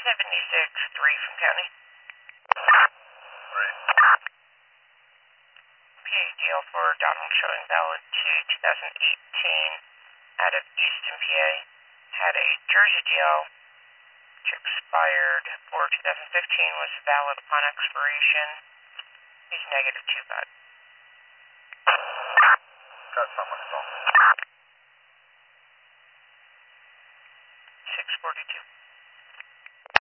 76-3 from county. Right. PA deal for Donald showing valid to 2018 out of Easton, PA. Had a Jersey deal which expired for 2015, was valid upon expiration. He's -2 bud. Got someone still. 642.